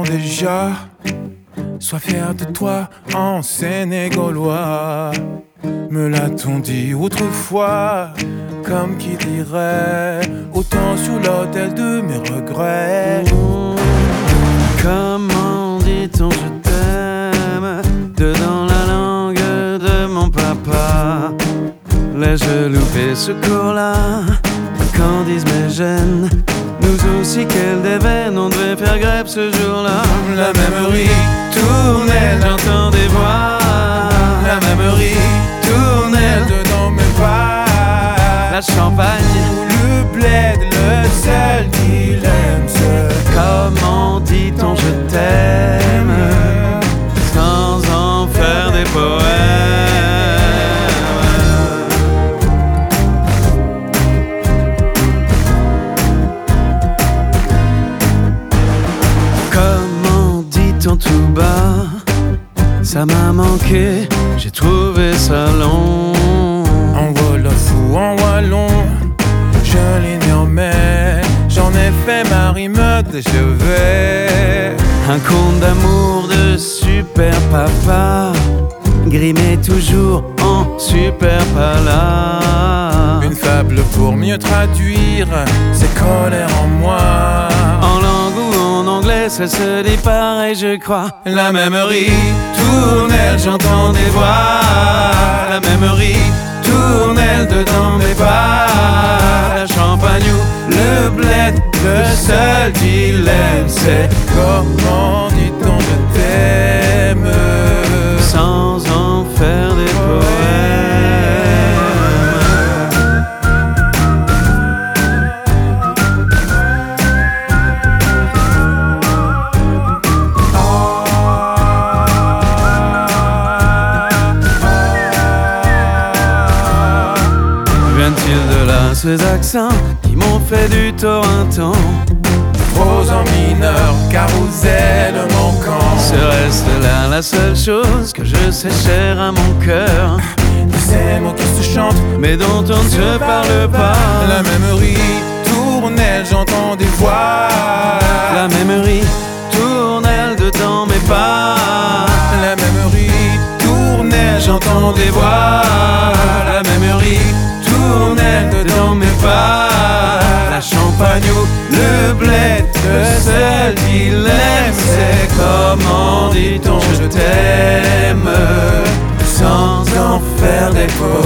déjà. Sois fier de toi en Sénégalois. Me l'a-t-on dit autrefois, comme qui dirait, autant sur l'autel de mes regrets. Comment dit-on je t'aime dedans la langue de mon papa? L'ai-je loupé ce cours-là? Qu'en disent mes gènes? Nous aussi, quel déveine, on devait faire grève ce jour-là. La même ritournelle, j'entends des voix. La même ritournelle dedans mes pas. La Champagne, le bled, le seul dilemme, c'est comment dit-on je t'aime sans en faire des poèmes? Comment dit-on tout bas? Ça m'a manqué, j'ai trouvé ça long. En wolof ou en wallon, je l'ignore mais j'en ai fait ma rime de chevet. Un conte d'amour de super papa, grimé toujours en super pala. Une fable pour mieux traduire ces colères en moi. En langue ou en anglais, ça se dit pareil, je crois. La même ritournelle, j'entends des voix. La même ritournelle dedans mes pas. La Champagne ou le bled, le seul dilemme, c'est comment dit-on je t'aime sans en faire des poèmes. Viennent-ils de là, ces accents qui m'ont fait du tort un temps? Rose en mineur, carrousel manquant. Serait-ce là la seule chose que je sais chère à mon cœur? Ces mots qui se chantent, mais dont on ne se parle pas. La même ritournelle, j'entends des voix. La même ritournelle dedans mes pas. La même ritournelle, j'entends des voix. La même ritournelle dedans mes pas. La Champagne ou le bled, le seul dilemme, c'est comment dit-on je t'aime sans en faire des poèmes.